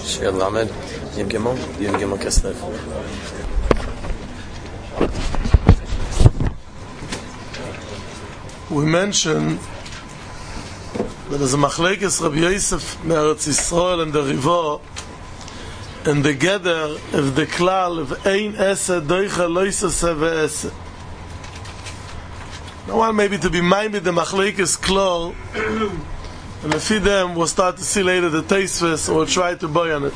Shir Lamed, Yom Gimel Keslev. We mentioned that as a machlekes Rabbi Yosef Meretz Yisrael and the Rivo, and the gather of the klal of ein ese doicha loisase ve'ese. I want maybe to be minded the machlekes klal, and if them we'll start to see later the Tosfos, and we'll try to buy on it.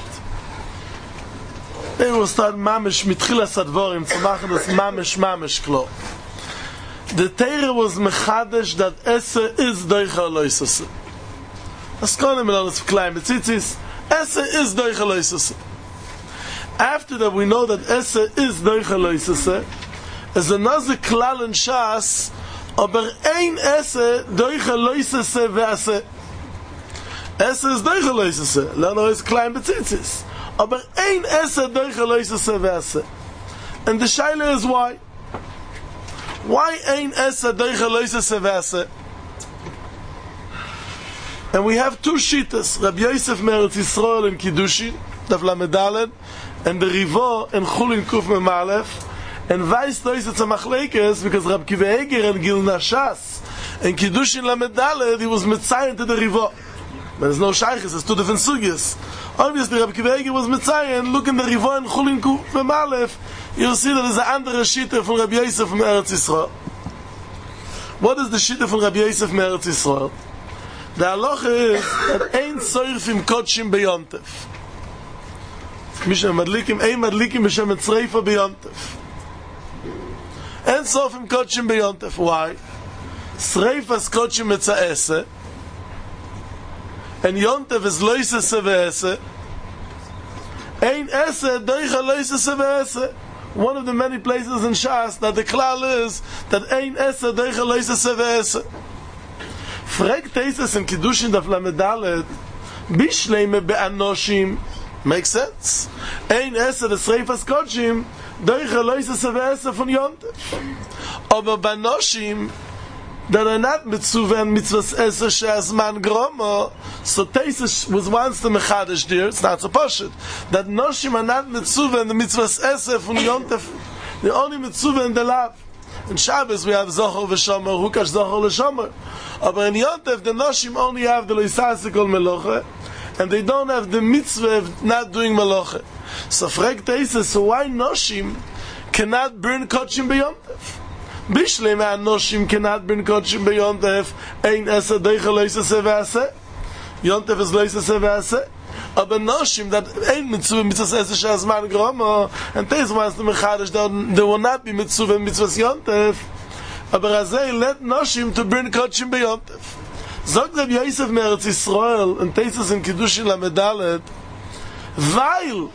Then we'll start mamish mitchilas advarim to machen das mamish klal. The Torah was mechadesh that esse is doicha loisase. As konem in alles klein betzitzis, esse is doicha loisase. After that, we know that esse is doicha loisase. As another klal in Shas, aber ein esse doicha loisase ve'ase. Esse is doicha loisase. Lano is klein betzitzis. Aber ein esse doicha loisase ve'ase. And the shaila is why? Why ein esse doicha loisase ve'ase? And we have two shitas, Rabbi Yosef Meretz Yisrael in Kiddushin, Daf Lamed Daled, and the Rivo in Chulin Kuf Memalef, and Vais Tois it's a machlekes because Rabbi Kiva Eger and Gil Nashas in Kiddushin Lamed Daled he was mitzayin to the Rivo. But there's no shaykhis, it's two different sugyas. Obviously Rabbi Kiva Eger was mitzayin. Look in the Rivo in Chulin Kuf Memalef, you'll see that there's an andere shita from Rabbi Yosef Meretz Yisrael. What is the shita from Rabbi Yosef Meretz Yisrael? The halacha is that ein soirfim kodshim beyontef. Mishem madlikim, ein madlikim b'shem etzreifa beyontef. Ein soirfim kodshim beyontef. Why? Sreifas kodshim etzaese, and yontef is loisese ve'ese. Ein ese doicha loisese ve'ese. One of the many places in Shas that the klal is that ein ese doicha loisese ve'ese. Frag Tosfos in Kiddushin Daf Lamed Daled, Bishleime be'anoshim, makes sense? Ein esse des Reifas Kodshim, doicha loisase ve'ese von Yontef. Aber banoshim, that are not mitzuven mitzvahs esse she'azman gromo, so Tosfos was once the mechadish there, it's not so poshut, that noshim are not mitzuven the mitzvahs esse von Yontef, they're only mitzuven the lav. In Shabbos we have Zohar v'Shomer, Hukash Zohar l'Shomer. But in Yontef, the Noshim only have the Loisasikol Meloche, and they don't have the mitzvah of not doing Meloche. So Frag Tosfos, so why Noshim cannot burn Kodshim beYontef? Bishlei ma Noshim cannot burn Kodshim beYontef, ein esse doicha loisase ve'ase. Yontef is loisase ve'ase. Aber Noshim that ain't mitzvah esse she'azman gromo, and Tosfos wants to mechadish that there will not be mitzvah Yontef. Aber azay let Noshim to burn Kodshim beYontef. Zog Rabbi Yosef Meretz Yisrael and Tosfos in Kiddushin Lamed Daled, weil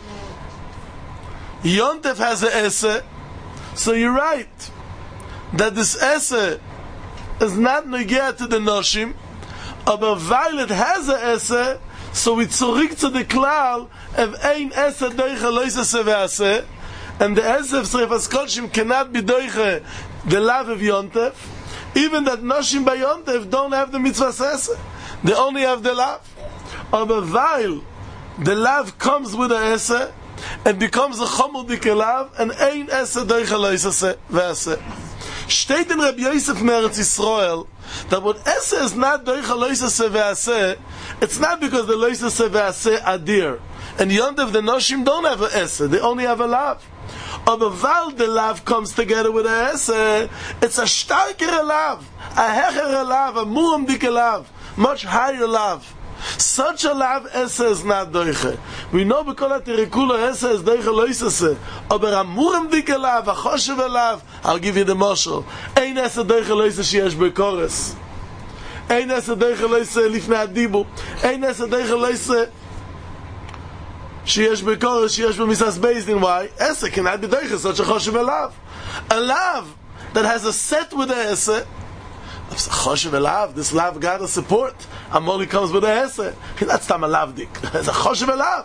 Yontef has a esse, so you're right that this esse is not negea to the Noshim, aber weil it has a esse, so we zurück to the klal of ein esse doicha loisase ve'ase, and the esse of Sreifas Kodshim cannot be doicha the lav of Yontef, even that Noshim by Yontef don't have the mitzvah esse, they only have the lav. Aber weil the lav comes with a esse and becomes a chomel dike lav, and ein esse doicha loisase ve'ase. Steht in Rabbi Yosef Meretz Yisrael that what esse is not doicha loisase ve'ase, it's not because the loisase ve'ase are dear, and Yontef the Noshim don't have a esse, they only have a lav. Aber weil the lav comes together with a esse, it's a starker lav, a hecher lav, a muram dike lav, much higher lav. Such a lav esse is not doiche. We know because the rekula esse is doiche loisase. Aber a muram dike lav, a choshev lav, I'll give you the mashal. Ein esse doiche loisase sheyesh bekores. Ein esse doiche loisase lifnei adibu. Ein esse doiche loisase sheyesh bekores, sheyesh b'misas bezdin. Why? Esse cannot be doiche such a choshev lav. A lav that has a set with a esse, choshev lav, this lav got a support. Amoli comes with a esse. That's tam a lavdik. It's a choshev lav.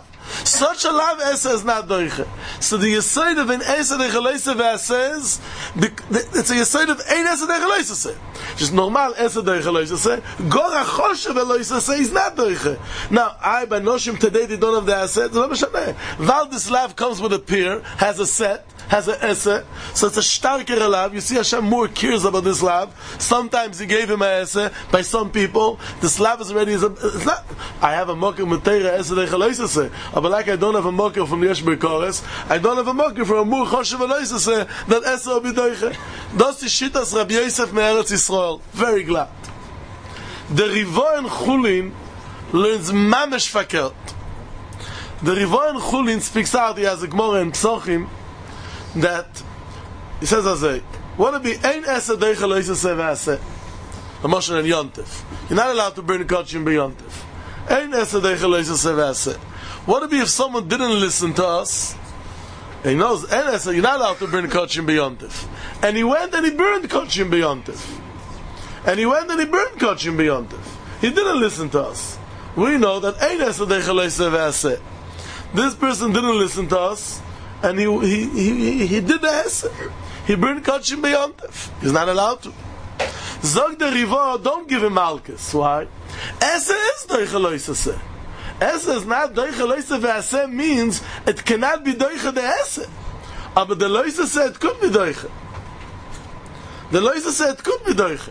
Such a love Esa is not doiche. So the Yesod of an Esa Deicha Loisa Ve'aseh is, it's a Yesod of ein Esa Deicha Loisa. Just normal Esa Deicha Loisa. Gora Choshe Ve'loisa is not doiche. Now, I, by Noshim today, they don't have the Aseh. It's not Mishaneh. Val this love comes with a peer, has a set, has an Esa, so it's a starker love. You see Hashem more cares about this love. Sometimes He gave him a Esa. By some people, this love is already, it's not, I have a mocker with Teira Esa Deicha Loisa. But like I don't have a mocker from Yesh Bekores, I don't have a mocker from a Mur Choshev Loisa that Esa will be doiche. Das is Shittas Rabbi Yosef Me'eretz Yisrael. Very glad. The Rivo and Chulin learns Mamesh Fakert. The Rivo and Chulin speaks out, he has a Gemara in Psochim, that he says as a what to be ein Esa Deicha Loisa Ve'aseh a Moshe and Yontif. You're not allowed to burn a Kodshim B'Yontif. Ein Esa Deicha Loisa Ve'aseh. What to be if someone didn't listen to us? He knows ein Esa, you're not allowed to burn a Kodshim B'Yontif. And he went and he burned Kodshim B'Yontif. And he went and he burned Kodshim B'Yontif. He didn't listen to us. We know that ein Esa Deicha Loisa Ve'aseh. This person didn't listen to us. And he did the Esa. He burned Kodshim B'Yontif. He's not allowed to. Zog the Rivo, don't give him Malkus. Why? Esa is Deicha Loisa. Esa is not Deicha Loisa Ve'aseh means it cannot be Deicha the Esa. But the Loisa said it could be Deicha. The Loisa said it could be Deicha.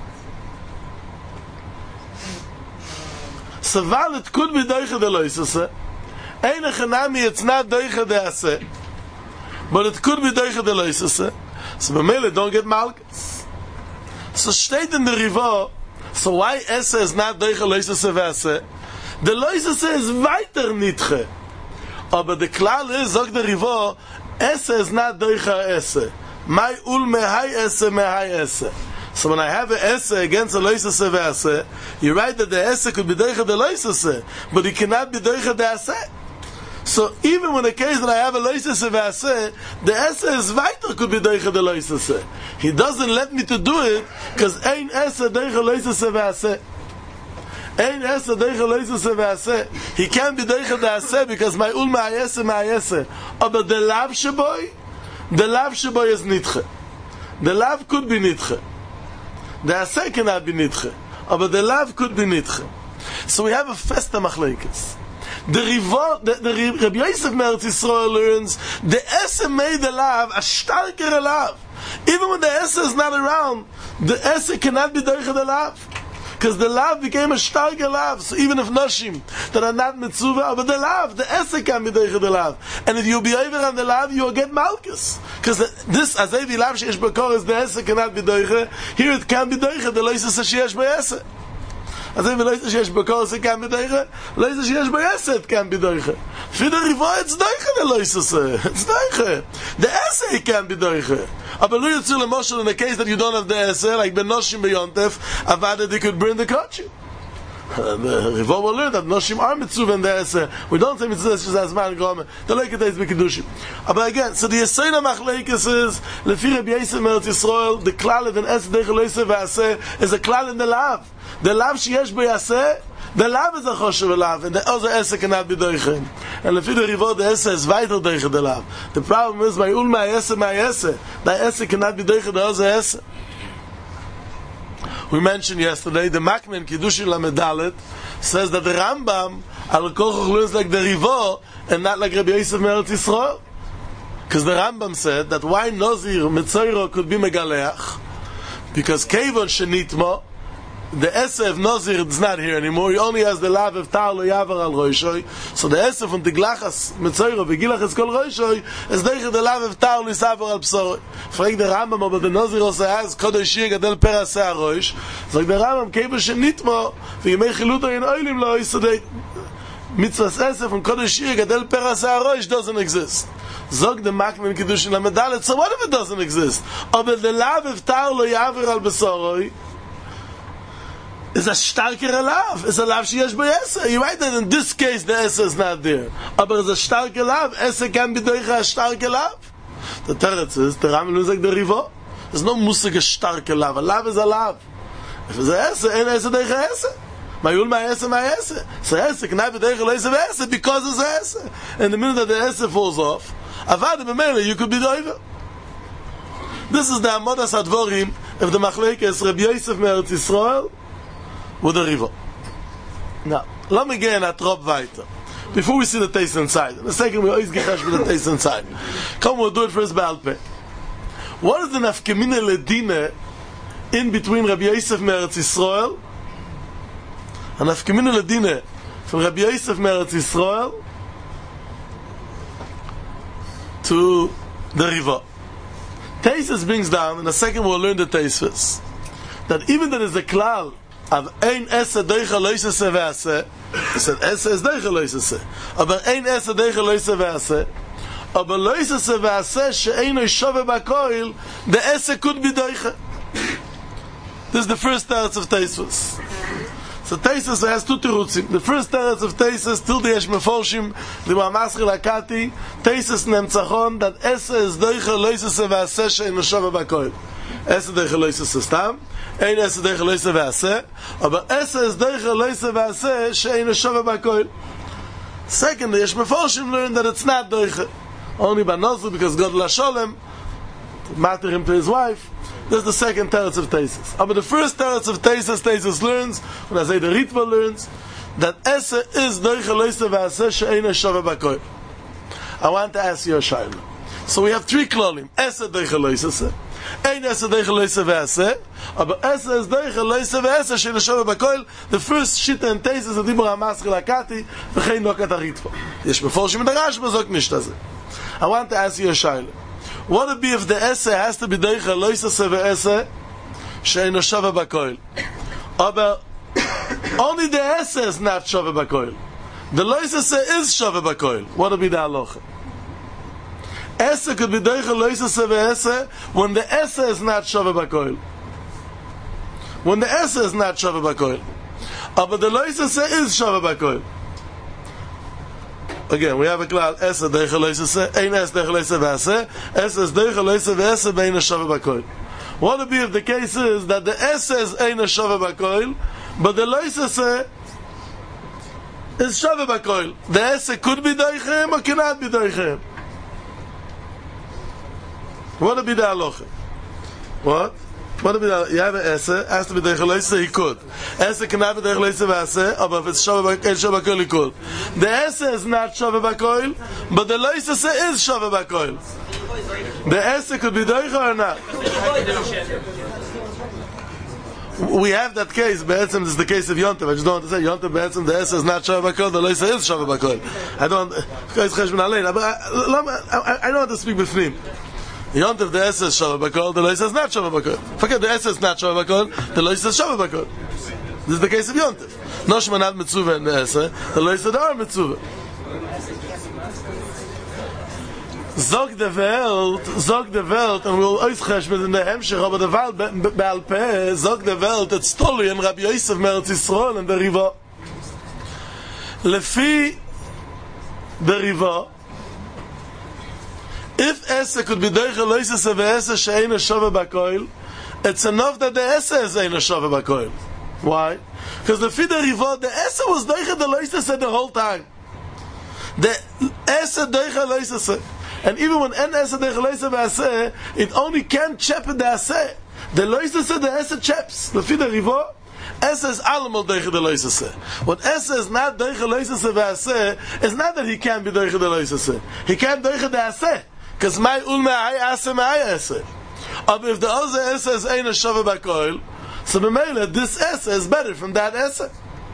So while it could be Deicha the Loisa said, Eine Chanami, it's not Deicha the Esa. But it could be Deicha the Loisa said. So B'mele don't get Malkus. So steht in the Rivo, so why Esa is not Deicha Loisa Ve'aseh? The Loisa is weiter Nitche. Aber the Klal is, sagt the Rivo, Esa is not Deicha Esa. My ul mehai Esa. So when I have an Esa against a Loisa Ve'aseh, you write that the Esa could be Deicha the Loisa, but it cannot be Deicha the Asa. So even when the case that I have a Loisa Ve'aseh, the Esa is weiter could be Deicha the Loisa. He doesn't let me to do it because ein Esa Deicha Loisa Ve'aseh. Ein Esa Deicha Loisa Ve'aseh. He can't be Deicha the Asa because my ul ma'ayese. But the lav sheboy is nitche. The lav could be nitche. The Asa cannot be nitche. But the lav could be nitche. So we have a festa machlekes. The Rabbi Yosef Me'eretz Yisrael learns the Esa made the lav a starker lav. Even when the Esa is not around, the Esa cannot be Deicha the lav. Because the lav became a starker lav. So even if Noshim that are not Mitzuvah, but the Esa can be Deicha the lav. And if you be over on the lav, you will get Malkus. Because this, as Evi lav she'esh b'kor, is the Esa cannot be Deicha. Here it can be Deicha, the Loisa she'esh b'Esa. As if Loisa she'esh b'kor, it can be Deicha. Loisa she'esh b'Esa, it can be Deicha. For the Rivo, it's Deicha, the Loisa. It's Deicha. The Esa, it can be Deicha. Aber lu yitzu l'moshel in the case that you don't have the Esa, like Ben Noshim B'Yontif, avada they could burn the Kodshim. The Rivo will learn that Noshim are Mitzuv and the Esa. We don't say Mitzuv, it's just as man Gomer. The Leiket is B'Kedushim. But again, so the Yesayna Machlekes is, Lefi Rabbi Yosef Me'eretz Yisrael, the Klal of an Esa Deicha Loisa Ve'aseh is a Klal in the Lav. The Lav sheyesh b'Yaseh, the Lav is a Choshev Lav, and the other Esa cannot be Deicha. And Lefi the Rivo, the Esa is weiter Deicha the Lav. The problem is, my ul ma'ayese, the Esa cannot be Deicha the other Esa. We mentioned yesterday, the Makmen Kiddushin Lamed Dalet says that the Rambam al Kochoch learns like the Rivo and not like Rabbi Yosef Me'eretz Yisrael. Because the Rambam said that why Nozir Mitzoiro could be Megaleach, because Kevon Shenitmo, the Esa of Nozir is not here anymore. He only has the lav of Tar Lo Yavar Al Roshoi. So the Esa from Tiglachas Mitzoiro V'Gilachas Kol Roshoi is Deicha the lav of Tar Lo Yavar Al Psoroi. Frag the Rambam, but the Nozir also has Kodesh Shir Gadel Per Aseh HaRosh. So the Rambam Kevon Shenitmo V'Yimei Chiluto In Oilim Lo. So the Mitzvahs Esa from Kodesh Shir Gadel Per Aseh HaRosh doesn't exist. Zog the Makmen Kiddushin Lamed Dalet. So what if it doesn't exist? But the lav of Tar Lo Yavar Al Psoroi is a starker lav. It's a lav sheyesh b'Esa. You write that in this case the Esa is not there. But it's a starker lav. Esa can be Deicha a starker lav. The Teretz is, the Rambam looks like the Rivo. There's no musig a starker lav. A lav is a lav. If it's a Esa, ain't Esa Deicha Esa. Mayul Ma'ese. So Ese cannot be Deichel Leise Ve'ese because it's Ese. And the minute that the Ese falls off, Avad B'Mele, you could be Doiver. This is the Amodas Advorim of the Machlekes Rabbi Yosef Meretz Yisrael with the Riva. Now, let me get a drop weiter. Before we see the taste inside. In a second, we always get with the taste inside. Come, we'll do it first by Alpe. What is the nafkemine ledine in between Rabbi Yosef Meretz Yisrael and nafkemine ledine from Rabbi Yosef Meretz Yisrael to the Riva? Taisus brings down, in a second we'll learn the Taisus, that even there is a klal of ein esse deicha loisese ve'ase, he said esse is deicha loisese, aber ein esse deicha loisese ve'ase, aber loisese ve'ase she'eino shove ba'koil, the esse could be deicha. This is the first teretz of Taisus. So Taisus has two terutzim. The first teretz of Taisus, till the Yesh Meforshim, the Ma'amaschil Hakati, Taisus nemtzachon, that esse is deicha loisese ve'ase she'eino shove ba'koil. Esse deicha loisese stam, ein esse deicha loisese ve'ase, aber esse is deicha loisese ve'ase she'eino shove ba'koil. Second, the Yesh Meforshim learned that it's not deicha. Only by Nozu, because God Lasholem matter him to his wife. This is the second teretz of Taisus. But the first teretz of Taisus learns, when I say the Ritva learns, that esse is deicha loisese ve'ase she'eino shove ba'koil. I want to ask you a shayla. So we have three klolim. Esse deicha loisese, ein esse deicha loisese ve'ase, aber esse is deicha loisese ve'ase she'eino shove ba'koil. The first shita in Taisus is Dibur HaMaschil HaKati v'chein nokat HaRitva. Yesh Meforshim in the Rashba zok nicht das. I want to ask you a shayla. What would be if the esse has to be deicha loisese ve'ase she'eino shove ba'koil? But only the esse is not shove ba'koil. The loisese is shove ba'koil. What would be the halacha? Esse could be deicha loisese ve'ase when the esse is not shove ba'koil. When the esse is not shove ba'koil. But the loisese is shove ba'koil. Again, we have a klal esse deicha loisese, ein esse deicha loisese ve'ase, esse is deicha loisese ve'ase be'eino shove ba'koil. What would be if the case is that the esse is eino shove ba'koil, but the loisese is shove ba'koil? The esse could be deichem or cannot be deichem? What would be the halacha? What? What would be the, you have an esse, has to be deicha loisese, he could. Esse cannot be deicha loisese ve'ase, but if it's shove ba'koil, he could. The esse is not shove ba'koil, but the loisese is shove ba'koil. The esse could be deicha or not? We have that case, Be'etzem, this is the case of Yontav. I just don't want to say, Yontav, Be'etzem, the esse is not shove ba'koil, the loisese is shove ba'koil. I don't want to speak with him. Yontav, the esse is shove ba'koil, the loisese is not shove ba'koil. Forget the esse is not shove ba'koil, the loisese is shove ba'koil. This is the case of Yontav. Noshma not mitzuvah in the esse, the loisese are mitzuvah. Zog the Welt, and we'll ausgesh mit in der Hemshech, aber der Welt be'alpeh, zog the Welt, it's totally in Rabbi Yosef Meretz Yisrael and the Riva. Lefi the Riva, if esse could be deicha loisese ve'ese she'eino shove ba'koil, it's enough that the esse is eino shove ba'koil. Why? Because lefi the Riva, the esse was deicha the loisese the whole time. The esse deicha loisese. And even when en esse deicha loisese ve'ase, it only can chep the esse. The loisese, the esse cheps. Lefi the Riva, esse is allemal deicha the loisese. What esse is not deicha loisese ve'ase, is not that he can't be deicha the loisese. He can't deicha the esse. Because my ulme ay esse my esse. But if the other esse is eino shove ba'koil, so b'meila, this esse is better from that esse.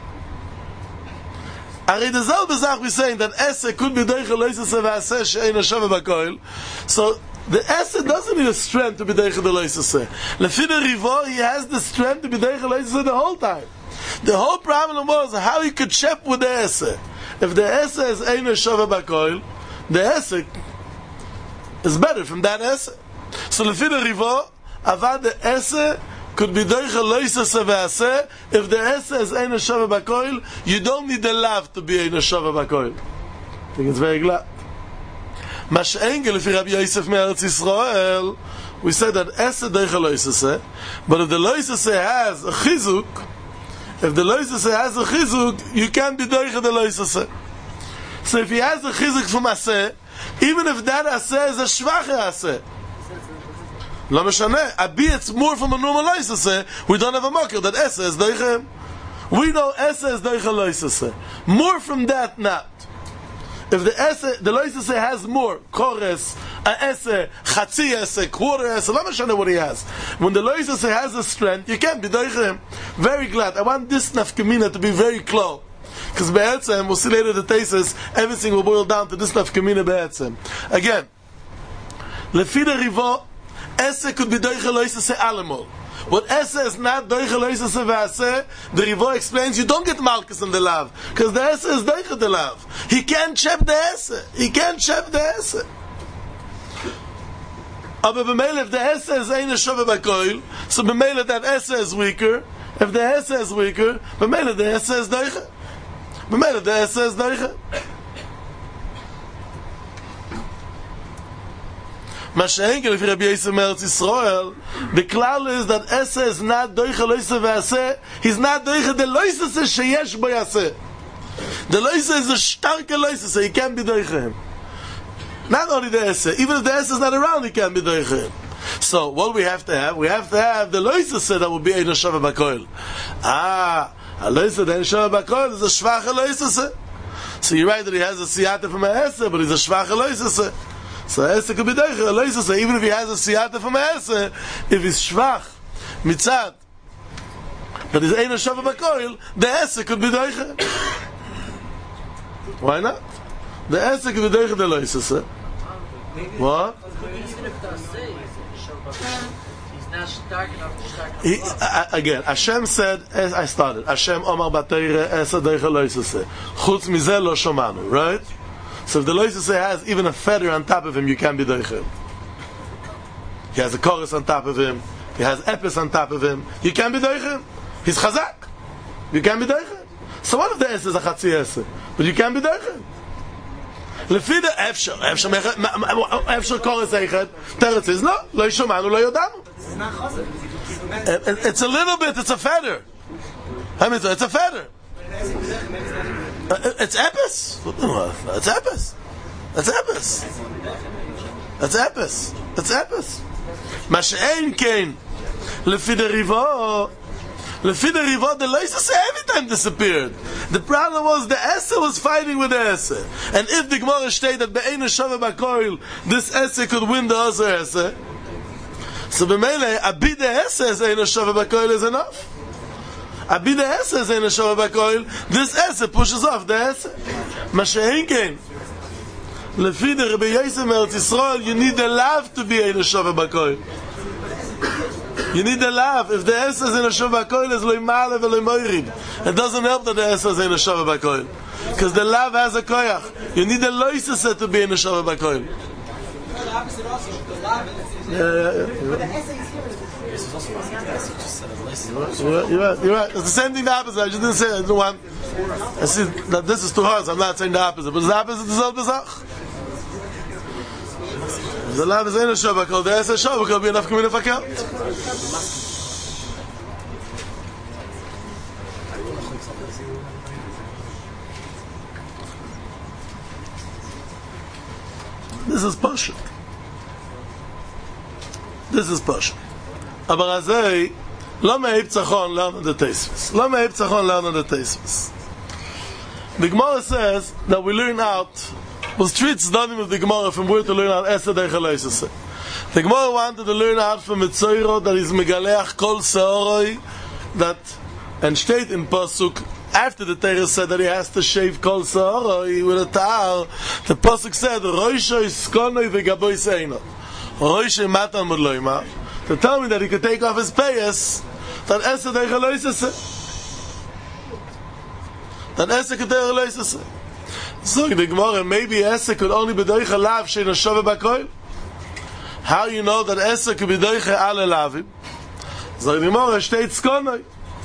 Ari the selbe Sach we saying that esse could be deicha loisese ve'ase she'eino shove ba'koil. So the esse doesn't need a strength to be deicha the loisese. Lefi the Riva, he has the strength to be deicha loisese the whole time. The whole problem was how he could chep with the esse. If the esse is eino shove ba'koil, the esse is better from that esse. So lefi the Riva, avad the esse could be deicha loisese ve'ase. If the esse is eino shove ba'koil, you don't need the lav to be eino shove ba'koil. I think it's very glad. Mash'engel lefi Rabbi Yosef Meretz Yisrael, we said that esse deicha loisese, but if the loisese has a chizuk, If the loisase has a chizuk, you can't be doiche the loisase. So if he has a chizuk from aseh, even if that aseh is a shvache aseh, lo meshane, abi it's more from a normal loisase, we don't have a makir that aseh is doiche. We know aseh is doiche loisase. More from that, not. If the aseh, the loisase has more, kores, a aseh, chatzi aseh, quarter aseh, lo meshane what he has. When the loisase has a strength, you can't be doiche him. Very glad. I want this nafkamina to be very close. Because be'etzem, we'll see later the thesis, everything will boil down to this nafkamina be'etzem. Again, lefi the rivo, aseh could be doiche loisase alemol. What aseh is not doiche loisase ve'aseh, the rivo explains you don't get malchus in the lav, because the aseh is doiche the lav. He can't chep the aseh. He can't chep the aseh. Aber b'meile, if the aseh is ein shove b'koil, so b'meile that aseh is weaker. If the aseh is weaker, b'meile the aseh is doiche. B'meile the aseh is doiche. Mashenkel, if Rabbi Yisrael Meretz Yisrael, the klal is that aseh is not doiche loisase ve'aseh. He's not doiche the loisase sheyesh bo yaseh. The loisase is a starke loisase. He can't be doiche him. Not only the aseh, even if the aseh is not around, he can't be doiche him. So what we have to have the loisase that will be ein shava b'koil. A loisase that ein shava b'koil is a shvache loisase. So you're right that he has a siyata from a aseh, but he's a shvache loisase. So aseh could be doiche a loisase, even if he has a siyata from a aseh, if he's shvach mitzad, but he's ein shava b'koil, the aseh could be doiche. Why not? The aseh could be doiche the loisase. What? Even if the say he's not stark enough. Again, Hashem said, as I started, Hashem Omar Batayre Esa Deiche Loisase. Chutz Mizeh Lo Shomanu, right? So if the Loisase has even a feather on top of him, you can't be Deiche. He has a chorus on top of him, he has epis on top of him, you can't be Deiche. He's Chazak. You can't be Deiche. So what if the Esa is a Chatzi Esa? But you can't be Deiche. לפי the אפשר קורס אחד, תרץ is, no, לא ישומענו, לא יודענו. It's a little bit, it's a feather. It's a feather. It's epis. It's epis. It's epis. It's epis. It's epis. מה שאין כן, לפי דריבו, the loisase every time disappeared. The problem was the aseh was fighting with the aseh. And if the Gemara stated that be'ein shove b'koil, this aseh could win the other aseh, so b'meile, abi the aseh is ein shove b'koil is enough. Abi the aseh is ein shove b'koil, this aseh pushes off the aseh. Mashein kein. Lefi the Rabbi Yisrael Meretz Yisrael, you need the lav to be ein shove b'koil. You need the lav. If the aseh is in a shava b'koil, is loy ma'alev and loy moirid. It doesn't help that the aseh is in a shava b'koil, because the lav has a koyach. You need the loisase to be in a shava b'koil. You're right. It's the same thing the opposite. I just didn't say it. I didn't want. I see that this is too hard, so I'm not saying the opposite. But the opposite is the Zach. The lav is in a shava b'koil. The aseh is shava b'koil. Be enough community account. This is Pasha. This is Pasha. Aber azay, lo me'ib tzachon learn the Tosfos. Lo me'ib tzachon learn the Tosfos. The Gemara says that we learn out, was three tzdadim of the Gemara from where to learn out Esed Deiche Loisase. The Gemara wanted to learn out from Mitzoiro that is megaleach kol seoroi, that, and state in Pasuk, after the Torah said that he has to shave kol seoroi with a tar, the Pasuk said, Roisho iskonoi v'gaboi seino. Roisho matan mudloima. To tell me that he could take off his payas, that Esed Deiche Loisase. That Esed could Deiche Loisase. So the Gemara, maybe Esed could only be Deiche lav shein shove b'koil. How you know that Esed could be Deiche ale lavim? So the Gemara, steht skonoi.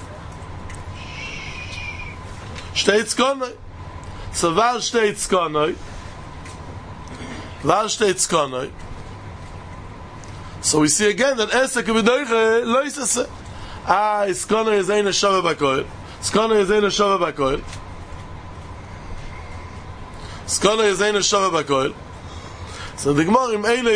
Steht skonoi. So var steht skonoi. Var steht skonoi. So we see again that Esed could be Deiche Loisase. Skonoi is ein shove b'koil. Skana is ein shava bakoil. Skana is ein shava bakoil. So the Gemara im eine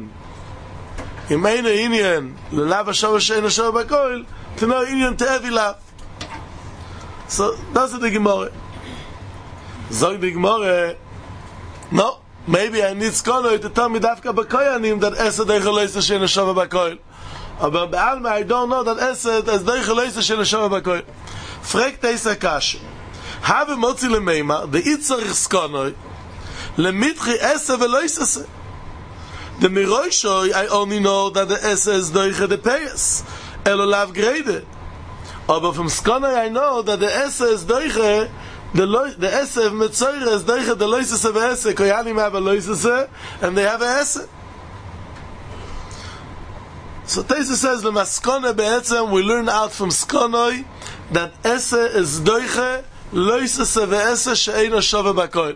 inyan lelav shava shein shava bakoil, tno inyan te'evila. So that's the Gemara. Zog the Gemara, no, maybe I need Skana to tell me dafka bakoyanim that esed deichel leisa shein shava bakoil. Aber be'alma I don't know that esed is deichel leisa shein shava bakoil. Fragt dieser Kasche. Habe motzi lemeima, de itzarich Skana lemitchi esse veloisese. The miroishoi, I only know that the esse is doiche de peyes. Elo lav grede. Aber from Skana I know that the esse is doiche, the esse of Metzoyre is doiche de loisese ve esse. Koyanim have a loisese, and they have a esse. So Teisa says, the Maskana be'etzem, we learn out from Skana that esse is doiche, loisese ve esse, she'eino shove bakoil.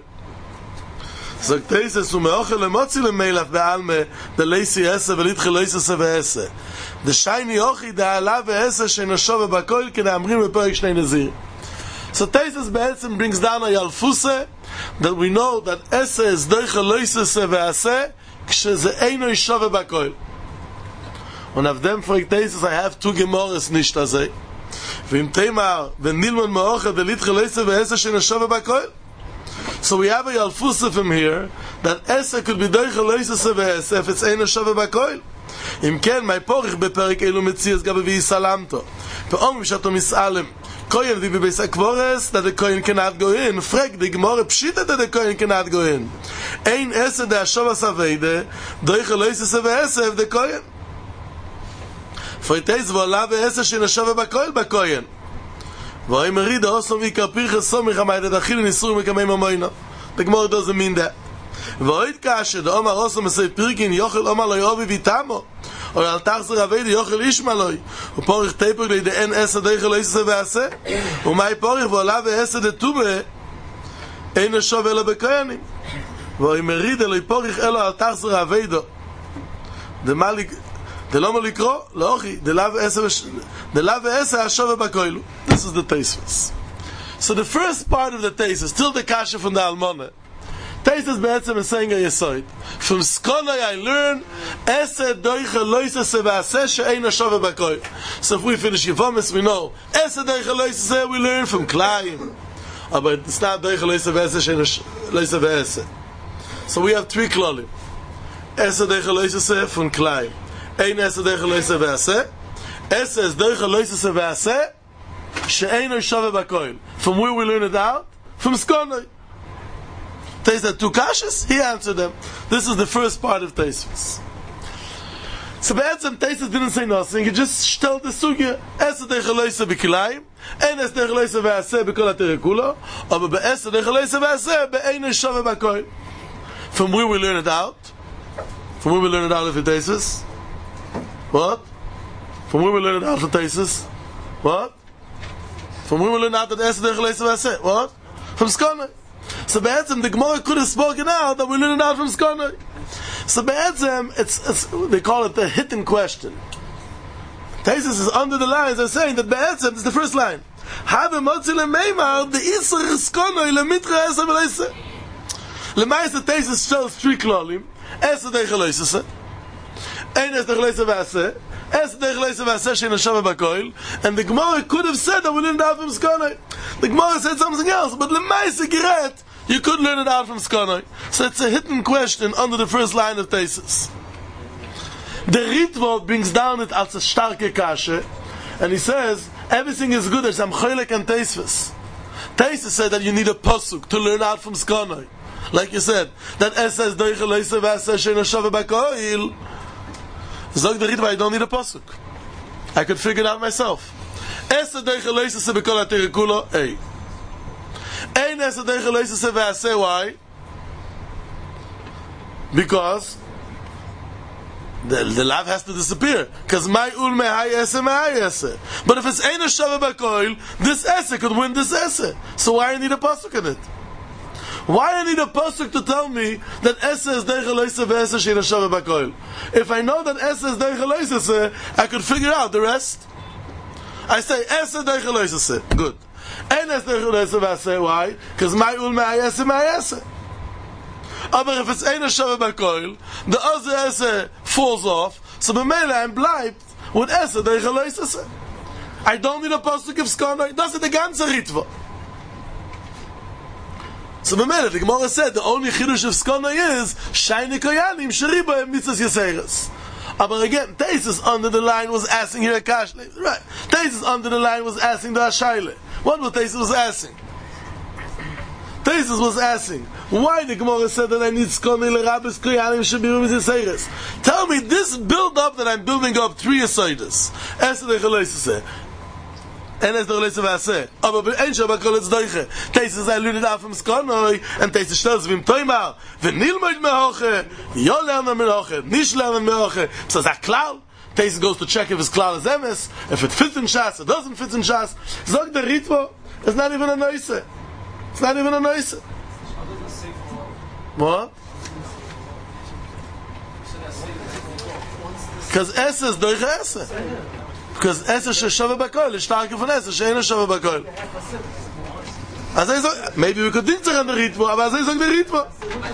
So Teisa, so me'ochel lemotzi lemeilaf be'alme, de leisi esse, velitche loisese ve esse. The shiny ochi, de ala ve esse, she'eino shove bakoil, kene amrim be'perik shnei nazir. So Teisa be'etzem brings down a yalfuse, that we know that esse is doiche, loisese ve esse, kshe eino shove bakoil. Und auf dem fragt Jesus, I have two Gemaras nicht da sei. V'im Teimar, v'nilman ma'ocha, v'litche leise, v'esse she'en shove bakoil. So we have a yalfusa from here, that esse could be doiche leise ve'esse, if it's ein shove bakoil. Im ken, my porich beperik elu metzias gabe v'yisalamto. Ve'om mishato misalem. Koyen di bebeis akvores, that the koyen cannot go in. Frag the Gemara pshita that the koyen cannot go in. Ein esse de ashova saveide, doiche leise ve'esse, if the koyen. Freitez vola ve'esse she'en shove bakoil bakoyen. V'oi merida osom v'ikapirche somich amayde dachil nisur mekamei mamoyna. The Gemara doesn't mean that. V'oid kashe, the Omar osom esei pirkin, yochel Omar loy ovi vitamo. Or al tachzer avedi, yochel ishma loy. Uporich tepuk loy de en esse deichel leise ve'ase. Umay porich vola ve'esse de tube, ein shove elo bakoyenim. V'oi merida loy porich elo al tachzer avedo. The malik... The lama likro, laochi, the lav esa hashove bakoilu. This is the Teisvus. So the first part of the Teisvus, still the kasha from the Almana. Teisvus be'etzem is saying a yesoid. From Skana I learn, ese doiche loise se ve'aseh she'ein hashove bakoil. So if we finish Yevomis, we know, ese doiche loise se we learn from Klayim. But it's not doiche loise ve'aseh she'ein loise ve'aseh. So we have three klolim. Ese doiche loise se from Klayim. Ein esse deiche leise ve'aseh. Esse is deiche leise ve'aseh she'eino shove bakoil. From where we learn it out? From Skana. Teis two kashas? He answered them. This is the first part of Teisvus. So be'etzem Teisvus didn't say nothing. He just stellt the sugya. Esse deiche leise b'kilayim. Ein esse deiche leise ve'aseh b'kol ha'terekulo. Aber be'esse deiche leise ve'aseh be'eino shove bakoil. From where we learn it out? From where we learn it out of the Teisvus? What? From where we learn it out of Teisvus? What? From where we learn out that Esed Echel Esav. What? From Skana. So Be'etzem, the Gemara could have spoken out that we learn it out from Skana. So Be'etzem, it's they call it the hidden question. Teisvus is under the lines. They're saying that Be'etzem is the first line. Have a motzi lemeimar the Israch Skana lemitra Esav Leise. Lemaisa Teisvus shows three klolim. Esed Echel Esav. Ein es dechleise v'aseh, es dechleise v'aseh she'en shove bakoil, and the Gemara could have said that we learned out from Skana. The Gemara said something else, but l'maisa geret, you could learn it out from Skana. So it's a hidden question under the first line of Teisvus. The Ritva brings down it as a starke kashe, and he says, everything is good, there's some choylek and Teisvus. Teisvus said that you need a pasuk to learn out from Skana. Like you said, that es es deiche leise v'aseh she'en shove bakoil, Zog the Ritva, I don't need a pasuk. I could figure it out myself. Ese deiche leise se b'kol ha'terekulo, A. Ein ese deiche leise se ve'aseh, why? Because the lav has to disappear. Because my ul mehai ese. But if it's ein shove bakoil, this ese could win this ese. So why I need a pasuk in it? Why I need a pasuk to tell me that esse is deiche leise ve'esse she'en shove bakoil? If I know that esse is deiche leise, I could figure out the rest. I say esse deiche leise. Good. Ein es deichel loise v'aseh. Why? Because my ul ma'ayese. Aber if it's ein shove bakoil, the other esse falls off, so b'meila and bleibt with esse deichel loise. I don't need a pasuk of skana. Das ist the ganze ritva. So b'meila, the Gemara said the only chidush of skana is shayne koyanim sheriba mitzvahs yaseres. But again, Taisus under the line was asking here a kash. Right. Taisus under the line was asking the Ashayle. What was Taisus was asking? Taisus was asking, why the Gemara said that I need skoni l'rabes koyanim shebiru mitzvahs. Tell me, this build up that I'm building up 3 Yesodis. Esa de Chaloisese. And as the relation of say, aber bei ein Shabbat kol tzdoiche. Taisus alluded out from Skonoi, and Taisus stells vim toimar, v'nilmoid mehoche, yo lernen mehoche, nish lernen mehoche. So that's klar. Taisus goes to check if his klar is emes, if it fits in Shas, it doesn't fit in Shas. Zog the Ritvo, it's not even a noise. It's not even a noise. What? Because Esa is doiche Esa. Because Esa sheshava bakoil is starker von Esa she'ena shava bakoil. Maybe we could think on the ritmo, aber as I say the ritmo.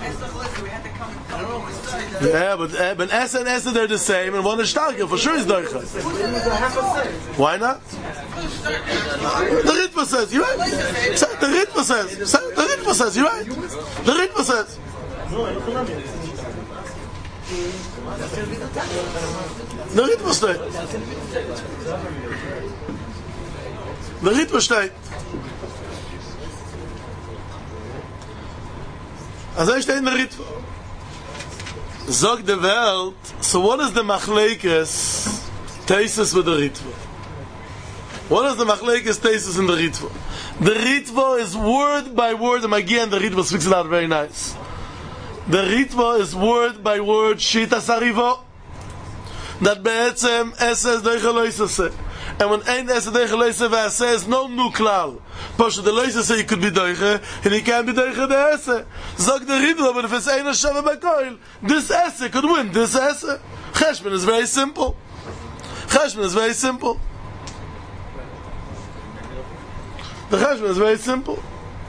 Yeah, but Esa and Esa they're the same, and one is starker for sure is doicha. Why not? The ritmo says you're right. The ritmo says you're right. The ritmo says. The ritmo steht. The ritmo steht. Also steht in der ritmo. Sag the Welt, so what is the machlekes Taisus with the ritmo? What is the machlekes Taisus in the ritmo? The ritmo is word by word, and again the ritmo speaks it out very nice. The ritmo is word by word shita sarivo. That be'etzem eses deichel loisese. And when ein eses deichel loisese ve'aseh is no new klal. Poshe the loisese you could be deiche, and he can't be deiche the ese. Zog the ritmo, but if it's ein shava bakoil, this ese could win this ese. Cheshbon is very simple. Cheshbon is very simple. The cheshbon is very simple.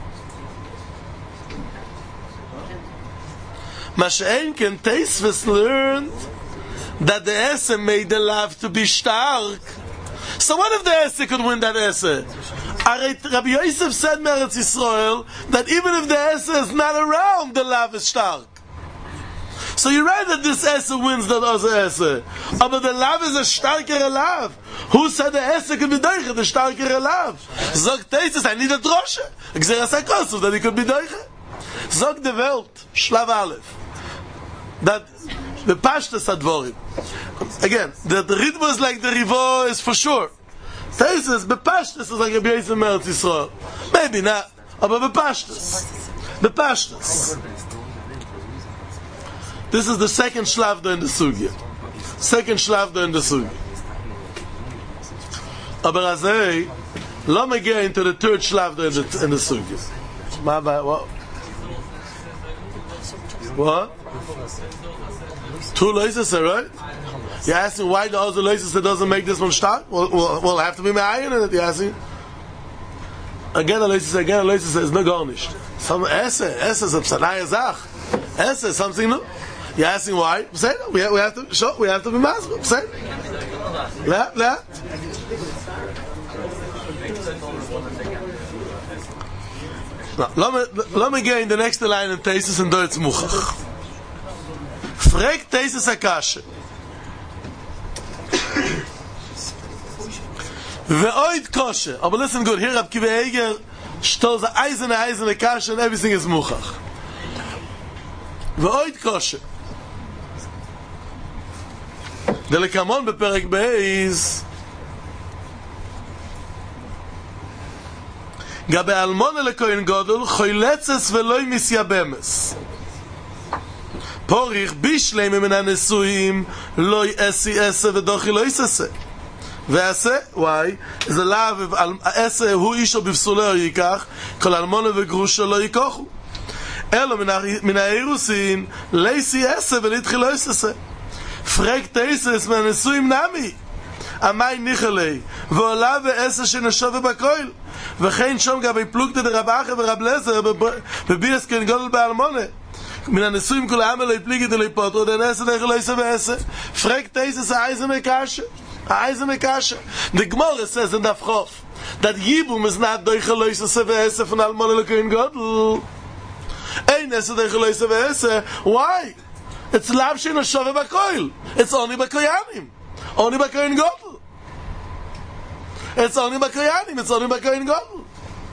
Mashein can Taisvis learned that the Esse made the lav to be stark. So what if the Esse could win that Esse? Rabbi Yosef said Meretz Yisrael that even if the Esse is not around, the lav is stark. So you're right that this Esse wins that other Esse. But the lav is a starker lav. Who said the Esse could be deiche, the starker lav? Zog Taisvis, I need a droshe. Gzeras HaKosov, that he could be deiche. Zog the Welt, Shlav Aleph. That the Pashtas Advorim. Again, the ritmo is like the Rivo is for sure. Taisus, the Pashtas is like a Beis Meretz Yisrael. Maybe not, but the Pashtas. The Pashtas. This is the second Shlavda in the Sugya. Second Shlavda in the Sugya. Aber azay, let me get into the third Shlavda in the Sugya. What? What? 2 loises, right? You're asking why the other loises that doesn't make this one start? Well, have to be ma'ayin in it, you're asking. Again, a loises says no garnished. Some esse is a psanaya zach. Esse is something new. You're asking why? Say we have to show, we have to be masbel. Say la. Let me get in the next line in Taisus and Deutz Muchach. Frag Taisus Akashe. Ve'oid koshe. But listen good. Here Rab Kiva Eger stolz a eisene kashe and everything is Muchach. Ve'oid koshe. Delekamon beperek beis. Gabe almon lekoin gadol choyletzes veloy misyabemes. Porich bishlem min anesuim loy esi ese vedochi loy ese. Ve'ase, why? Is a lav of ese hu isho bivsuleo yikach kol almon vegrusha lo yikochu. Elo min ha'erusin leisi ese velitchi loy ese. Frag teises min anesuim nami. Amay nichalei ve'ola ve'ese shenashove bakoil. וכן שום גבי פלוגתא דרב אחא ורב לזר בביאס כהן גודל באלמונה מן הנשואים כל העם אלוהי פליגי דלוי פוטרו דן עשר דרך אלוהי סבעשר פרק תייסס האייזן מקשה the Gemara says in Daf Chof that Yibum is not doich eloi seva'eser from Almona lekohen gadol ein eser doich eloi seva'eser. Why? It's lav she'no shove b'koil. It's only b'koyanim, only b'kohen gadol. It's only b'koyanim, it's only b'kohen gadol.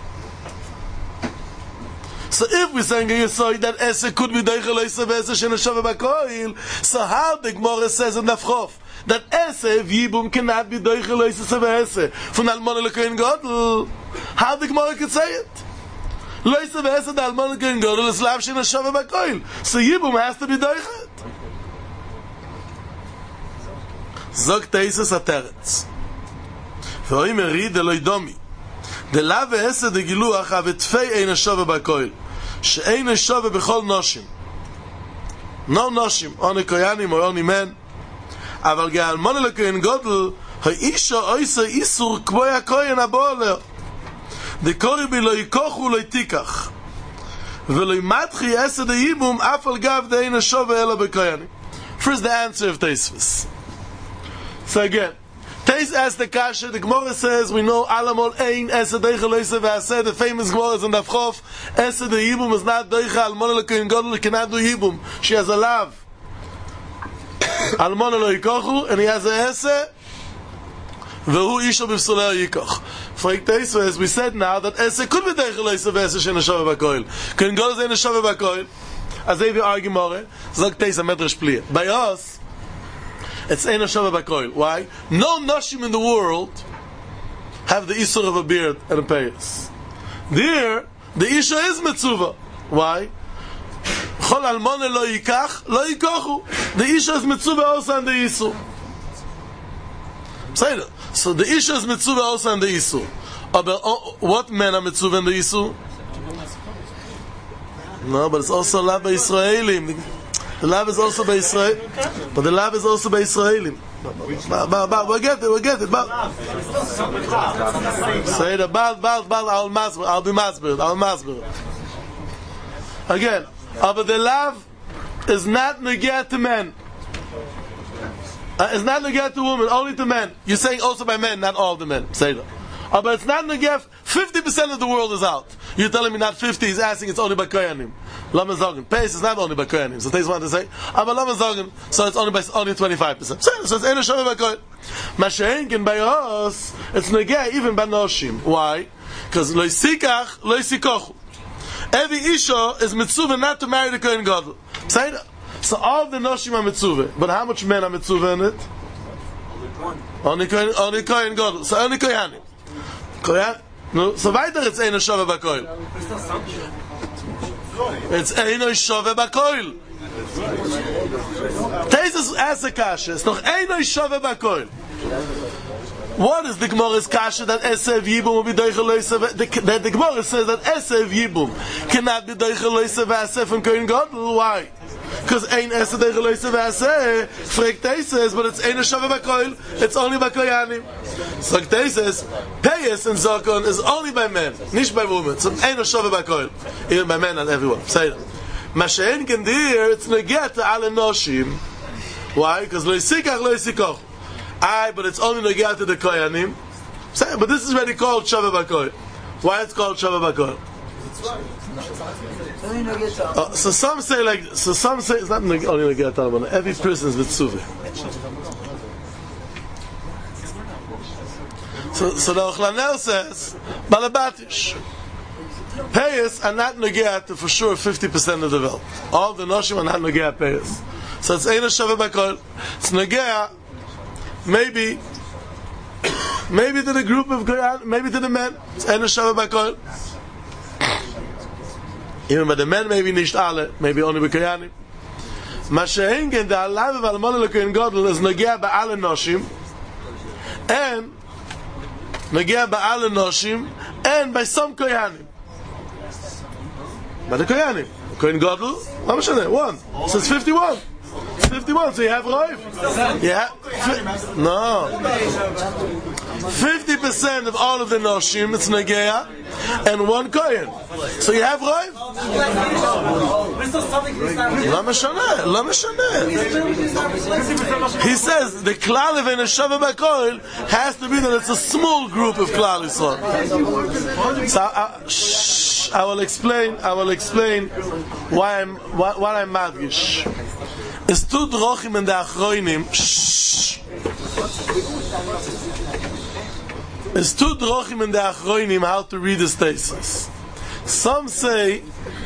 So if we're saying that Eser could be doich eloi seva'eser she'no shove b'koil, so how the Gemara says in Daf Chof that Eser Yibum cannot be doich eloi seva'eser from Almona lekohen gadol? How the Gemara could say it? Lo seva'eser the Almona lekohen gadol is lav she'no shove b'koil. So Yibum has to be doichet. Zog teisus ateretz. V'oi meri deloi domi. The lav Eser the giluach have tfei ein shove b'koil. She'ein shove b'chol noshim. No noshim, only koyanim or only men. אבל גאלמונה לכהן גודל האישה עושה איסור כמו הכהן הבועלר דקורי בי לא ייקוחו לא תיקח ולא ימתחי אסד היבום אף על גב דהין השווה אלא בכהנים. First the answer of Teisvis. So again, Teis asked the Kasha, the Gemara says we know alamol ein esed deicha loise v'aseh. The famous Gemara is in Daf Chof, esed the yibum is not deicha almona lekehn gadol, it cannot do yibum. She has a lav almona lo yikochu, and he has a esed v'hu isha b'vsulei yikoch. For Teis, as we said now, that esed could be deicha loise v'aseh she'en shove b'koil. Kehn gadol is ein shove b'koil. As they argue more, zog Teis a medrash pliya. By us, it's ein shove b'koil. Why? No noshim in the world have the isur of a beard and a payas. There, the isha is metzuva. Why? Chol almone lo yikach, lo yikochu. The isha is metzuva also on the isur. So the isha is metzuva also on the isur. But what men are metzuva in the isur? No, but it's also love by Israelim. The love is also by Israel, but the love is also by Israelim. We'll get it. Say the bal. I'll be masbir. Again, but the love is not negate to men. It's not negate to women, only to men. You're saying also by men, not all the men. Say that. But it's not negate. 50% of the world is out. You're telling me not 50. He's asking it's only by koyanim. Lama zogen. Pace is not only by koyanim. So they want to say, but Lama zogen. So it's only 25%. So it's eno shove by koyanim. Mashenkin by us, it's negay even by noshim. Why? Because lo yisikach, lo yisikochu. Every isha is mitzvah not to marry the kohen gadol. Say that. So all the noshim are mitzvah, but how much men are mitzvah in it? Only kohen gadol. So only koyanim. No, so weiter it's eine shove b'koil. It's eine shove b'koil. Teisus as a kasha. It's noch eine shove b'koil. What is the Gemara's kasha that Esev Yibum will be doichel loise? That the Gemara says that Esev Yibum cannot be doichel loise v'aseh from kohen gadol. Why? Because ein Esev doichel loise v'aseh. Frek Teisus, but it's eine shove b'koil. It's only by koyanim. So Teisus, payas and zakon is only by men, nicht by women. So ein shove b'koil, even by men and everyone. Say that. Mashen can dir, it's negat to alle noshim. Why? Because lo yisikach, lo yisikoch. But it's only negat to the koyanim. But this is already called shove b'koil. Why it's called shove b'koil? So some say it's not only negat to alle, every person is mitzuvah. So the Ochlanel says, Balabatish. Payas are not negea to for sure 50% of the world. All the noshim are not negea payas. So it's ein shove b'koil. It's negea, maybe to the group of koyan, maybe to the men. It's ein shove b'koil. Even by the men, maybe nicht alle, maybe only by koyanim. Mashengen the alav v'almona lekohen gadol is negea by alle noshim, and negea by alle noshim, and by some koyanim. By the koyanim, kohen gadol, how much are they? 1. So it's 51. 51, so you have Roiv. No. 50% of all of the Noshim, it's Negea, and one Kohen. So you have Roiv. Lama Shana. He says the Klal of a Shava Bakoil has to be that it's a small group of Klal Yisrael. So I will explain why I'm madgish. It's two drochim in the achroinim. It's two drochim in the achroinim how to read this thesis. Some say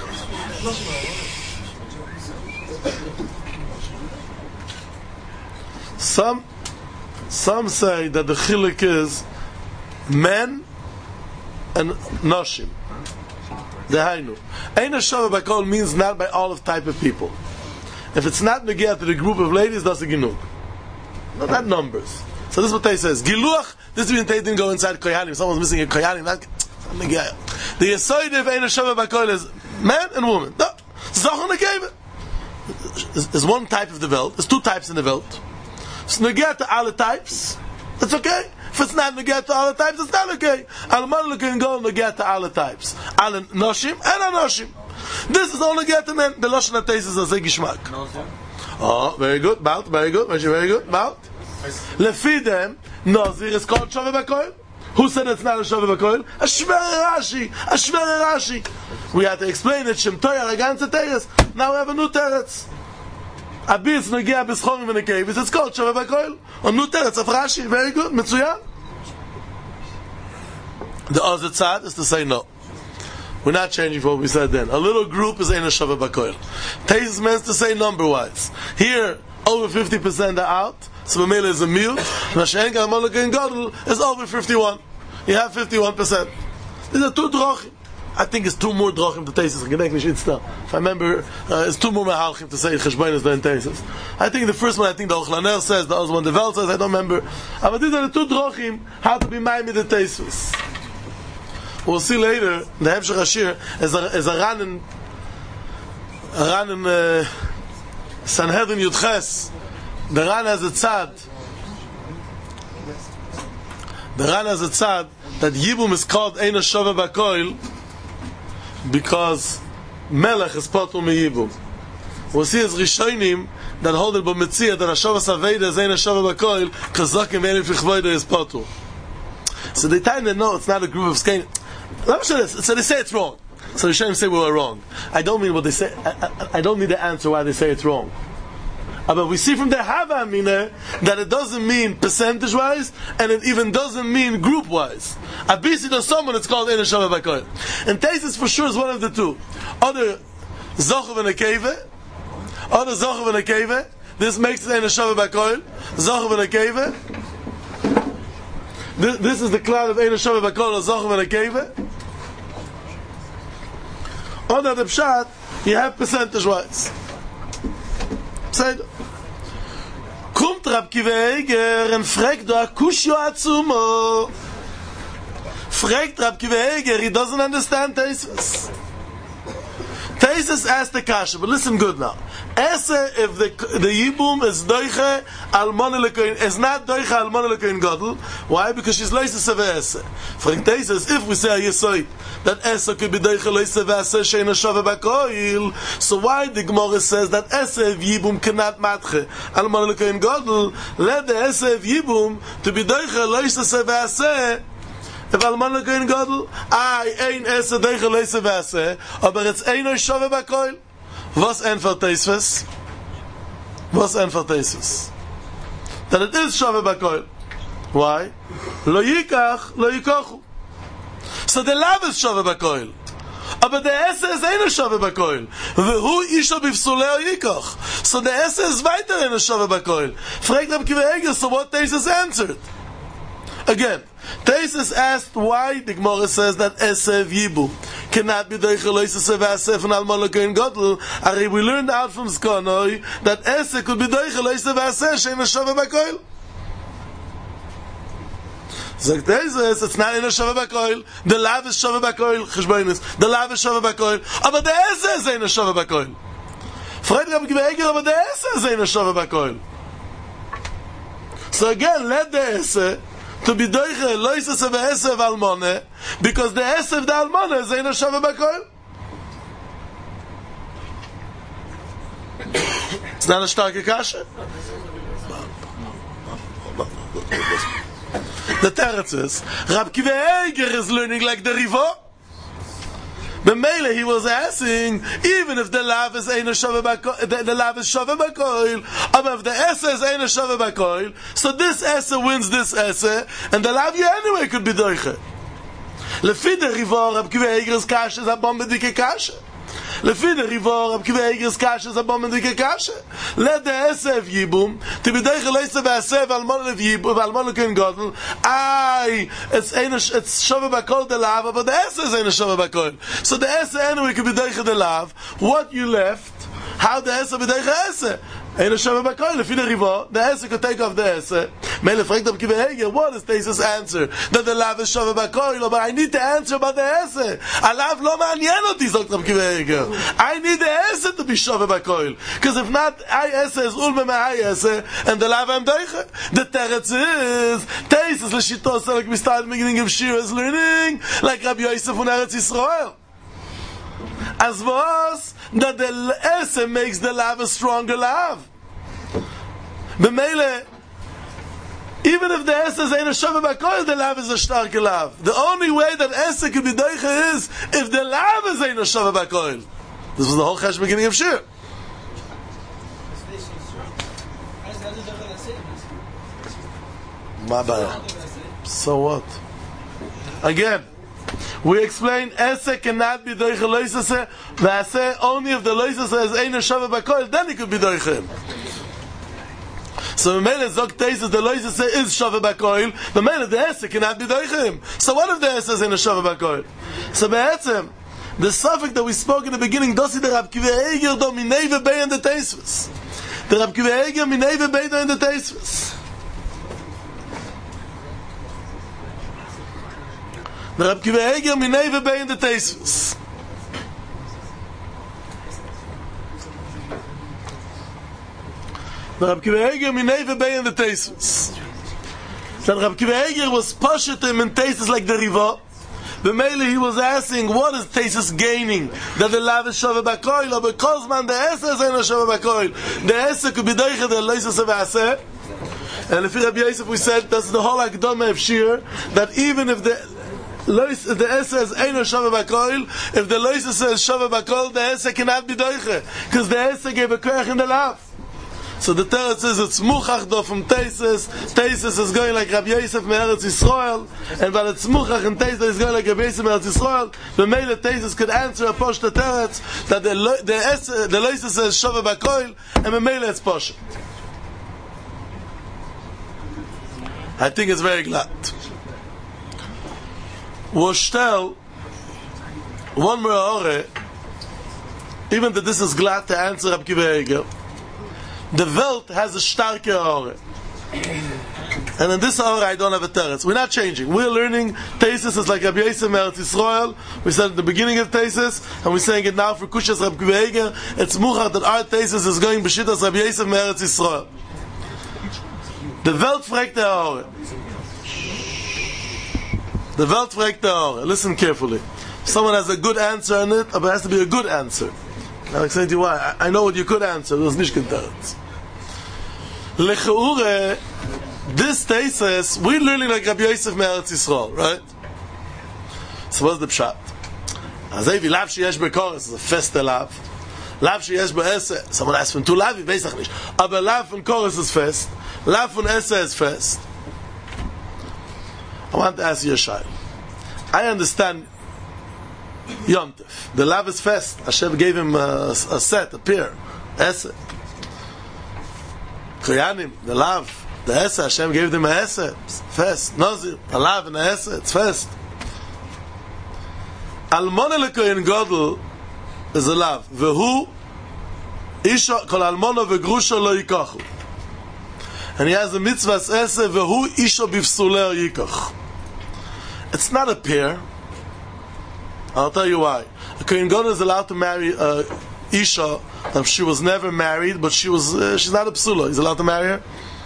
some say that the chiluk is men and noshim. Dehainu. Ein Shava Bakol means not by all of type of people. If it's not negea to the group of ladies, that's a ginuk. Not numbers. So this is what they says. Giluach, this means they didn't go inside koyanim. Someone's missing a koyanim. That's negea. The yesoid of Ein Shava Bakol is man and woman. No. Zachon negeva. There's one type of the Welt. There's two types in the Welt. It's negea to all the types. That's okay. If it's not negea to all the types, it's not okay. Al-Man can go negea to all the types. Al-Noshim and Al-Noshim. This is all negea to men. The Lashon HaTeis is a Gishmak. Oh, very good. Baut, very good. Very good. Baut. Lefi them, Nazir is called Shava Bakoil. Who said it's not a Shava Bakoil? A Shver Rashi. We had to explain it. Shem Toya Raganza Teres. Now we have a new teretz. Abis negea b'schorim in the cave. It's called Shava Bakoil. On new teretz of Rashi. Very good. Mitzuyan. The other tzad is to say no. We're not changing what we said then. A little group is in a Shava Bakoil. Teis means to say number wise. Here, over 50% are out. So Mamela is a mute. Mashen Malaka and Gadol is over 51. You have 51%. These are two drochim. I think it's two more drochim to Tesis. If I remember, it's two more mehalchim to say Cheshbonis than Tesis. I think the first one, I think the Ochlaner says, the other one the Welt says, I don't remember. But these are the two drochim how to be ma'amid the Tesis. We'll see later, the Hemshech Hashir is a Ran in Sanhedrin Yudches. The Ran has a tzad. That Yibum is called Ein Shava Bakoil because Melech is Potul me Yibum. We'll see as Rishonim that hold it b'Metzia that Hashavas Aveda is Ein Shava Bakoil Kazakim Ein Fichvoida is Potul. So they tell them no, it's not a group of skein. Let me show this. So they say it's wrong. So the Rishonim say we were wrong. I don't mean what they say. I don't need the answer why they say it's wrong. But we see from the Hava Amina that it doesn't mean percentage-wise, and it even doesn't mean group-wise. Abisi does someone, it's called Ein Shava Bakoil. And Tesis for sure is one of the two. Other Zochav and a Keve. This makes it Ein Shava Bakoil. Zochav and a Keve. This is the cloud of Ein Shava Bakoil, Zochav and a Keve. Other the Pshat, you have percentage-wise. Said, kommt Rab Kiva Eger und fragt do Akushyo Atzumo. Fragt Rab Kiva Eger, he doesn't understand Tesis. Tesis asked the kasha, but listen good now. Ese, if the Yibum is doiche almane lekoin, is not doiche almane lekoin Gadol. Why? Because she's leise seve Ese. Fragt Tesis, if we say a Yesoid, that Ese could be doiche leise seve Ese, sheina Shava Bakoil, so why the Gemara says that Ese of Yibum cannot matche almane lekoin Gadol, let the Ese of Yibum to be doiche leise seve Ese, if alman lekoin Gadol, ein Ese doiche leise seve Ese, aber it's ein Shava Bakoil. Was for Teisves? That it is Shava Bakoil. Why? Lo yikach, lo yikochu. So the lav is Shava Bakoil. But the Ese is ein Shava Bakoil. Vehu isha bifsuleo yikach. So the Ese is weiter ein Shava Bakoil. Fragt Rab Kiva Eger, so what Tesis answered? Again, Tesis asked why the Gemara says that Esev Yibu cannot be Deichel Eisesef Asef and Alman Lekoin Gadol. We learned out from Skonoi that Ese could be Deichel Eisesef Asef Shein Shava Bakoil. Sagt Tesis, it's not in a Shava Bakoil. The lav is Shava Bakoil. Cheshbonis. The lav is Shava Bakoil. But the Ese is in a Shava Bakoil. Freit Rabbi Akiva Eiger, but the Esse is ein Shove Bakoil. So again, let the Esse to be doiche loisese ve'esev almone, because the esev the almone is ein Shove Bakoil. It's not a starke kasha. The teretz is Rabbi Akiva Eiger is learning like the Rivo. The Mele he was asking, even if the lav is ein Shove Bakoil, the lav is Shove Bakoil, but if the esse is ein Shove Bakoil, so this esse wins this esse, and the lav anyway could be doiche. Lefi the Rivo, Rabbi Akiva Eiger's kasha is a bombedike kasha. Lefi the Rivo, Rabbi Akiva Eiger's kasha is a bombedike kasha. Let the esse of Yibum to be doiche leise ve'aseh v'almon of Yibum v'almon ken godel. It's Shove Bakoil the lav, but the esse is ein Shove Bakoil. So the esse anyway could be doiche the lav. What you left? How the esse be doiche esse? Ein Shove Bakoil. Lefi the Rivo, the esse could take off the esse. Mele fragt Rabbi Akiva Eiger, what is Tesis' answer? That the lav is Shove Bakoil, but I need to answer about the esse. A lav lo ma'anyen oti, sagt Rabbi Akiva Eiger. I need the esse to be Shove Bakoil. Because if not, I esse is ulme me I esse, and the lav am doiche. The teretz is, Tesis l'shitos, like we started beginning of Shir is learning, like Rabbi Yosef from Eretz Yisrael. As was, that the esse makes the lav a stronger lav. B'meile, even if the esse is ein Shove Bakoil, the lav is a starke lav. The only way that esse can be doiche is if the lav is ein Shove Bakoil. This was the whole chesh beginning of Shir. So what? Again, we explain esse cannot be doiche loisese, v'aseh only if the loisese is ein Shove Bakoil, then it could be doiche. So Mele Zog Tesis the loisese is Shove Bakoil, the Mele the esse cannot be doiche. So what if the esse is in a Shove Bakoil? So be'etzem, the suffix that we spoke in the beginning, dosi the Rabbi Akiva Eiger do minei v'bei in the Teisvus. The Rabbi Akiva Eiger minei v'bei do in the Teisvus. The Rabbi Akiva Eiger minei v'bei in the Teisvus. The Rabbi Akiva Eiger minei v'bei in the Teisvus. So Rabbi Akiva Eiger was pushed him in Teisvus like the Riva. The Mele he was asking, what is Teisvus gaining? That the lav is Shove Bakoil, or because man the esse is ein Shove Bakoil. The esse could be doiche the loisese ve'aseh. And if Rabbi Yosef we said that's the whole akdama of Shir, that even if the esse is ein Shove Bakoil, if the loisese is Shove Bakoil, the esse cannot be doiche, because the esse gave a koach in the lav. So the Torah says it's muchach do from Tesis. Tesis is going like Rabbi Yosef Me'eretz Yisrael, and while it's muchach and Tesis is going like Rabbi Yosef Me'eretz Yisrael, the Mele Tesis could answer a posh the Teretz that the Loisa says Shove Bakoil, and the Mele it's posh. I think it's very glad. Woshtel, one more even that this is glad to answer Rabbi Akiva Eiger. The Welt has a starke Aure. And in this Aure I don't have a teretz. We're not changing. We're learning Tesis is like Rabbi Yosef Me'eretz Yisrael. We said at the beginning of Tesis, and we're saying it now for Kushas Rabbi Akiva Eiger. It's muchach that our Tesis is going b'shittas Rabbi Yosef Me'eretz Yisrael. The Welt fragt the Aure. The Welt fragt the Aure. Listen carefully. Someone has a good answer on it, but it has to be a good answer. I'll explain to you why. I know what you could answer. It was nicht teretz. Lecheure, this Tesis, we're learning like Rabbi Yosef Me'eretz Yisrael, right? So what's the pshat? Azay vi lav sheyesh bekoros is a feste lav. Lav sheyesh be'ese. Someone asked from two lavi, beisach nicht. Aber lav von koros is fest. Lav von ese is fest. I want to ask you a shayla. I understand Yom Tov. The lav is fest. Hashem gave him a set, a pair. Ese. Koyanim, the lav, the ese, Hashem gave them a ese. It's fest. Nazir, a lav and a ese, it's fest. Almona lekoyin godel is a lav. Vehu isha kol almona vegrusha lo yikachu. And he has a mitzvah's ese. Vehu isha bivsuler yikach. It's not a pair. I'll tell you why. A kohen gadol is allowed to marry Isha She was never married, but she's not a psula. He's allowed to marry her?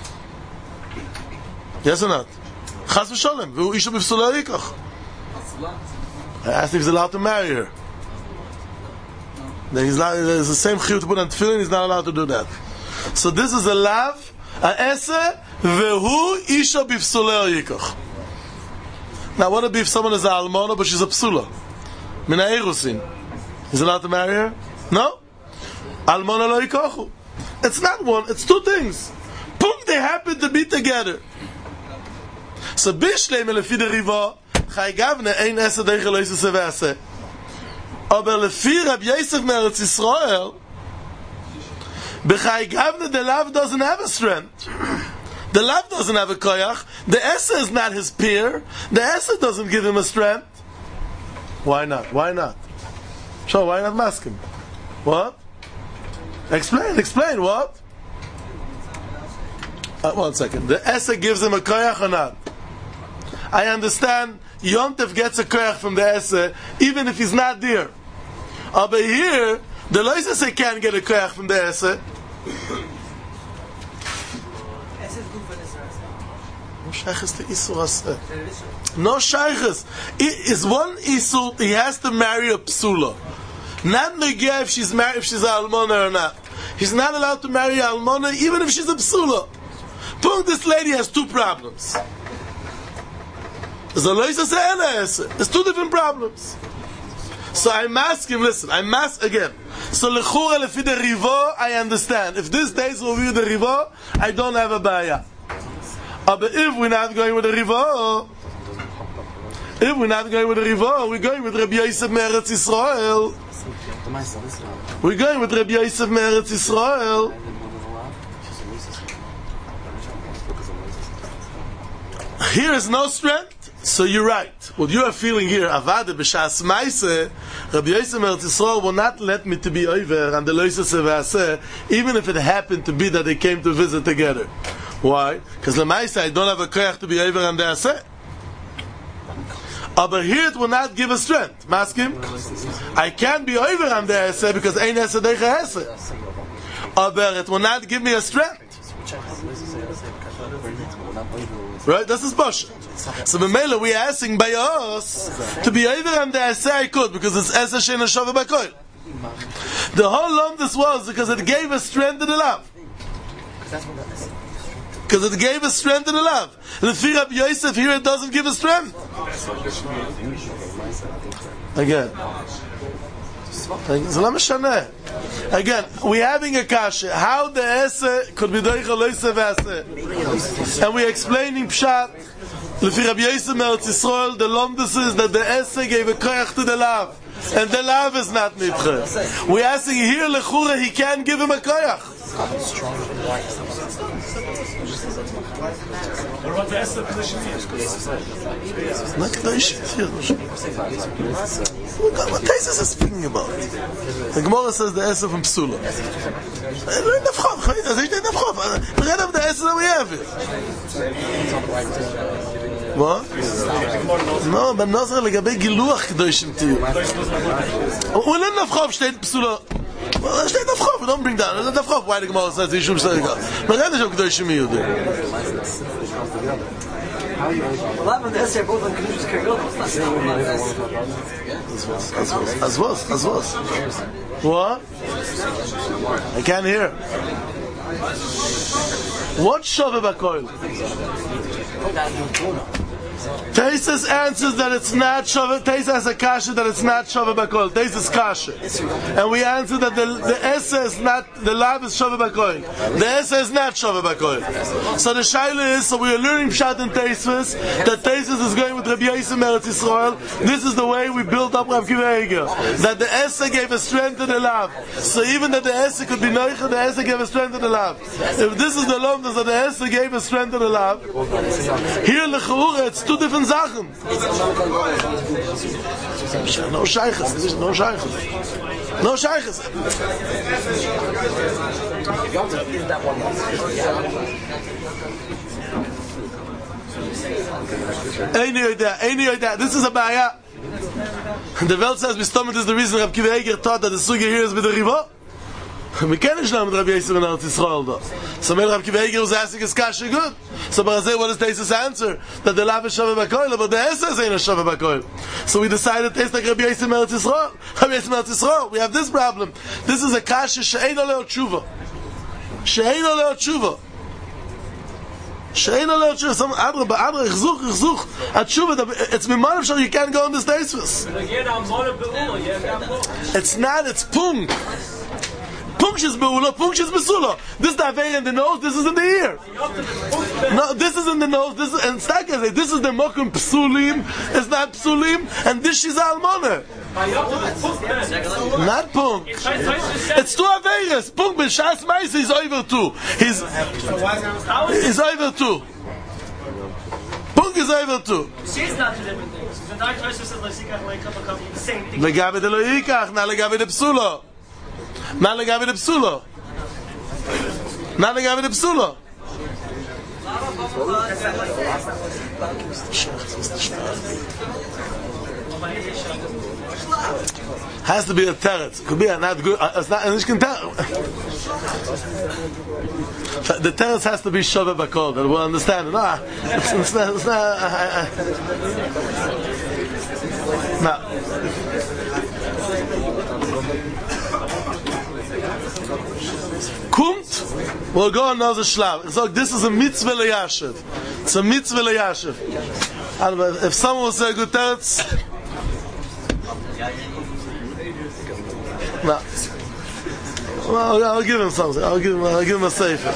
Yes or not? Chas v'sholem. V'hu isha b'psula yikach. I asked if he's allowed to marry her. Then he's not. There's the same chiyuv to put on tefillin. He's not allowed to do that. So this is a lav, a ese, v'hu isha b'psula yikach. Now, what if someone is a almona but she's a psula? Mina erusin. He's allowed to marry her? No. Almona lo yikochu. It's not one. It's two things. Boom, they happen to be together. So bishleim lefi the riva chay gavne ein ese deicha lo yisese ve'ase. Aber lefi Rab Yosef me'eretz Yisrael b'chay gavne the lav doesn't have a strength. The lav doesn't have a koyach. The ese is not his peer. The ese doesn't give him a strength. Why not? Why not? So why not mask him? What? Explain what? 1 second. The ese gives him a koyach or not? I understand Yontef gets a koyach from the ese even if he's not there. But here, the loisese can't get a koyach from the ese. No shaykhs to isur aseh. No shaykhs. Is one isur, he has to marry a psula. Not negeh if she's married, if she's a almona or not. He's not allowed to marry a almona even if she's a psula. This lady has two problems. There's two different problems. So I'm asking, listen, again. So lechura lefi the rivo, I understand. If this days will be the rivo, I don't have a baya. But if we're not going with the rivo, we're going with Rabbi Yosef me'eretz Yisrael. We're going with Rabbi Yosef me'eretz Yisrael. Here is no strength. So you're right. What you are feeling here, Avada b'shas ma'aseh, Rabbi Yosef me'eretz Yisrael will not let me to be over and the loisese ve'aseh, even if it happened to be that they came to visit together. Why? Because l'ma'aseh I don't have a koyach to be over and the aseh. But here it will not give a strength. Maskim? I can't be over and the aseh because ein aseh deicha aseh. But it will not give me a strength. Right? This is Basha. So B'meila we are asking by us to be over and the aseh I could because it's aseh she'en shava b'koil. The whole long this was because it gave a strength to the love. Because it gave a strength to the love. Lefi Rab Yosef here it doesn't give a strength. Again, we're having a kasha. How the ese could be doicha loise v'aseh. And we're explaining pshat. Lefi Rabbi Yosef me'eretz Yisrael, the lomdus is that the ese gave a koyach to the lav. And the lav is not nitche. We're asking here, lechura, he can't give him a koyach. What about the Esther position here? Not Kedushin here. What Taisus is speaking about? The Gemara says the Esther from Psula. Forget of the Esther that we have here. What? No, but Nazar legabe giluach Kedushin to you. When in Nafchov steht Psula. Well, steht Nafchov, don't bring down. Nafchov, why the Gemara says the Yishum Shleika. But that is what Kedushin me you do. As was. What? I can't hear. What Shove Bakoil? Taisus answers that it's not Shove. Taisus has a kasha that it's not Shove Bakoil. Taisus kasha, and we answer that the essa is not, the lav is Shove Bakoil. The essa is not Shove Bakoil. So the shaila is, so we are learning pshat in Taisus that Taisus is going with Rabbi Yosef me'eretz Yisrael. This is the way we built up Rav Kiva Eger, that the essa gave a strength to the lav. So even that the essa could be noicha, the essa gave a strength to the lav. If this is the lomdas that the essa gave a strength to the lav, here lechura it's two different Sachen. No shaykhs. This is a baya. The Welt says Bistomit is the reason Rav Kiva Eger taught that the sugi here is with the riva. We can't learn Rabbi Yosef in Eretz Yisrael though. So Rabbi Akiva Eiger was asking his kasha good. So Barazeh, what is Teisa's answer? That the lav is Shaveh B'Koil, but the Esses ain't a Shaveh B'Koil. So we decided to taste like Rabbi Yosef in Eretz Yisrael. Rabbi Yosef in Eretz Yisrael. We have this problem. This is a kasha she'ein oleh tshuva. She'ein oleh tshuva. She'ein oleh tshuva. Some adra, ich such. At tshuva, it's mimanav shal, you can't go on this Teisvus. It's not, it's punk. Punch is beula, punch is besula. This is the aveir in the nose, this is in the ear. No, this is in the nose, this is, and Staka, this is the mokum psulim, it's not psulim, and this is almona. Not punk. It's two aveiras. Punk b'shas ma'isa is over two. He's over two. Punk is over two. She's not two different things. The dark choices of the same thing. Legabe de lo yikach, na legabe de psulo. Not legabe de psulo. Not legabe de psulo. Has to be a teretz. Could be a not good. It's not. And can tell. The teretz has to be Shaveh B'Kol. That we'll understand. No, it's not. No. Kumt, we'll go on another shlav. So this is a mitzvah leyashiv. It's a mitzvah leyashiv. If someone will say good teretz, no. Well, I'll give him something. I'll give him a sefer.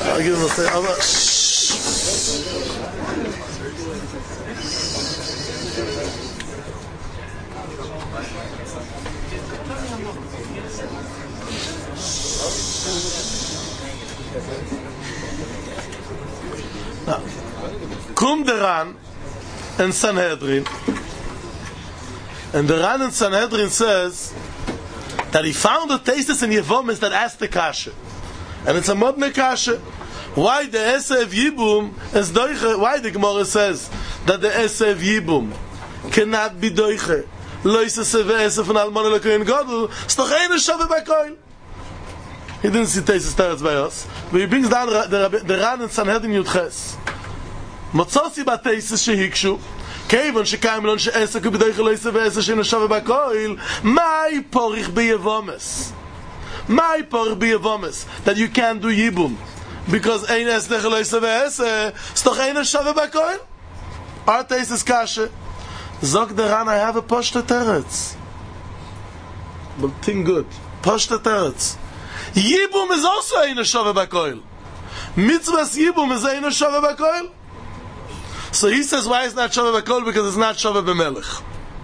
Kum the Ran in Sanhedrin, and the Ran in Sanhedrin says that he found the Teisus in Yevomis that asked the kasha, and it's a modern kasha. Why the Esev Yibum is doiche? Why the Gemara says that the Esev Yibum cannot be doiche? Loise Seve Esev and Almona Lekoyin Godel. Stochein is Shaveh B'Koil. He didn't see Teisus Teretz by us, but he brings down the Ran in Sanhedrin Yudches. Motzosi Bateisus Shehikshu. Kevon shekayim lon she'esak u'b'doiche lo yiseh ve'esak she'ino shaveh b'koil. My porich b'yevomes. My porich b'yevomes. That you can't do yibum. Because ein esnech lo yiseh ve'esak. Stoch ein shaveh b'koil. Our taste is kashe. Zog the Ran, I have a poshta teretz. But think good. Poshta teretz. Yibum is also ein shaveh b'koil. Mitzvahs yibum is ein shaveh b'koil. So he says, why is not Shaveh B'Kol? Because it's not Shaveh B'Melech.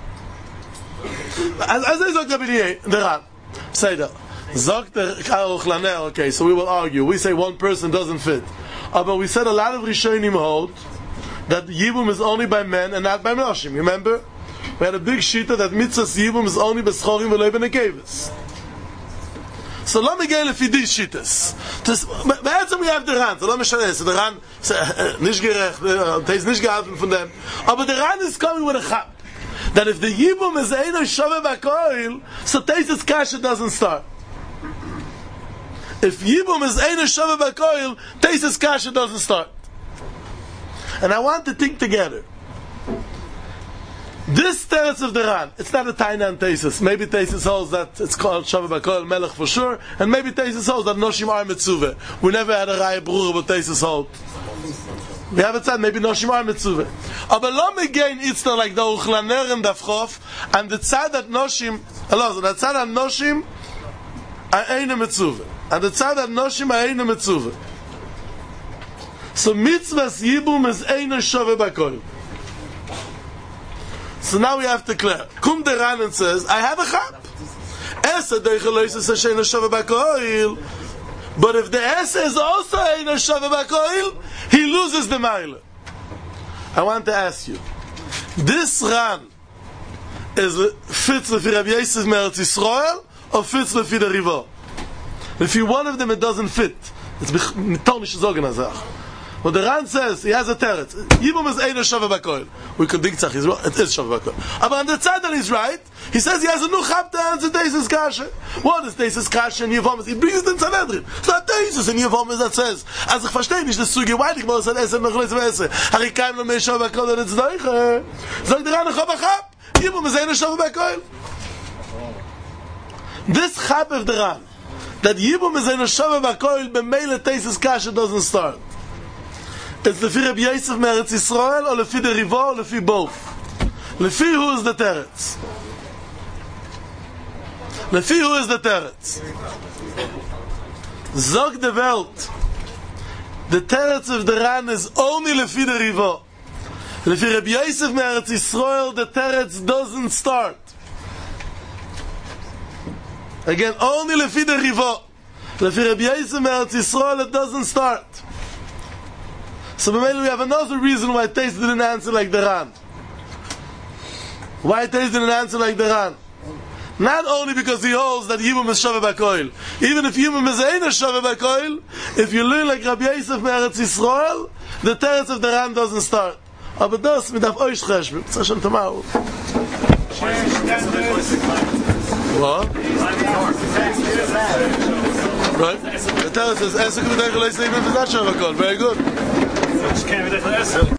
As I zog the Ran, say that. Zog the Aruch Laneh, okay, so we will argue. We say one person doesn't fit. But we said a lot of Rishonim hold that Yibum is only by men and not by Noshim. Remember? We had a big shita that Mitzvahs Yibum is only by Schorim v'lo b'nekeves. So let me get if these shittas. But we have the Ran. So let me show you. So the Ran, nicht gerecht, he's nicht gehalten von dem. Aber the Ran is coming with a chap. That if the Yibum is Eino Shaveh B'Koil, so Teisus Kasha doesn't start. If Yibum is Eino Shaveh B'Koil, Teisus Kasha doesn't start. And I want to think together. This teretz of the Ran, it's not a Taina and Teisus. Maybe Teisus holds that it's called Shaveh B'Koil Melech for sure, and maybe Teisus holds that Noshim are Mitzuveh. We never had a Raya Brura, but Teisus hold. We have a said maybe Noshim are Mitzuveh. Aber lo megein itzter like the Uchlaner and Davchof, and the tzad that Noshim, the tzad that Noshim are Eine Mitzuveh, and the tzad that Noshim are Eine Mitzuveh. So Mitzvahs Yibum is Eine Shaveh B'Koil. So now we have to clear. Kum the Ran and says, I have a chap. Esa deiche lo yiseh she'eino shaveh b'koil. But if the Esa is also eino shaveh b'koil, he loses the mile. I want to ask you, this Ran is fits lefi Rabbi Yosef Meretz Yisrael or fits lefi the Rivo? If you one of them, it doesn't fit. It's mitonish zogen azach. When the Ran says he has a teretz, Yibum is Eino Shava Bakoil. We could think it is Shava Bakoil. But on the side that he's right, he says he has a new chap to answer Teisus Kasha. What is Teisus Kasha in Yevomis? He brings it in Sanhedrin. It's not Teisus in Yevomis that says, as ich verstehe nicht, das Zuge, why ich muss an Essen noch nicht wissen. Hari kein noch mehr Shava Bakoil, und it's Deuche. Sag der Ran, ich hab a chap. Yibum is Eino Shava Bakoil. This chap of the Ran, that Yibum is Eino Shava Bakoil, b'meile Teisus Kasha doesn't start. It's the Rabbi Yosef Meretz Yisrael, or lefi the Rivo, or lefi both. Lefi who is the teretz? Lefi who is the teretz? Zog the Welt. The teretz of the Ran is only lefi the Rivo. Lefi Rabbi Yosef Meretz Yisrael, the teretz doesn't start. Again, only lefi the Rivo. Lefi Rabbi Yosef Meretz Yisrael, it doesn't start. So we have another reason why Teis didn't answer like the Ran. Why Teis didn't answer like the Ran? Not only because he holds that Yibum is Shava Bakoil. Even if Yibum is Eino Shava Bakoil, if you learn like Rabbi Yosef Meretz Yisrael, the teretz of the Ran doesn't start. Aber das mit auf euch cheshbim. It's Hashem tomorrow. What? Right? The teretz says, Esek v'deichel eis even if it's not Shava Bakoil. Very good.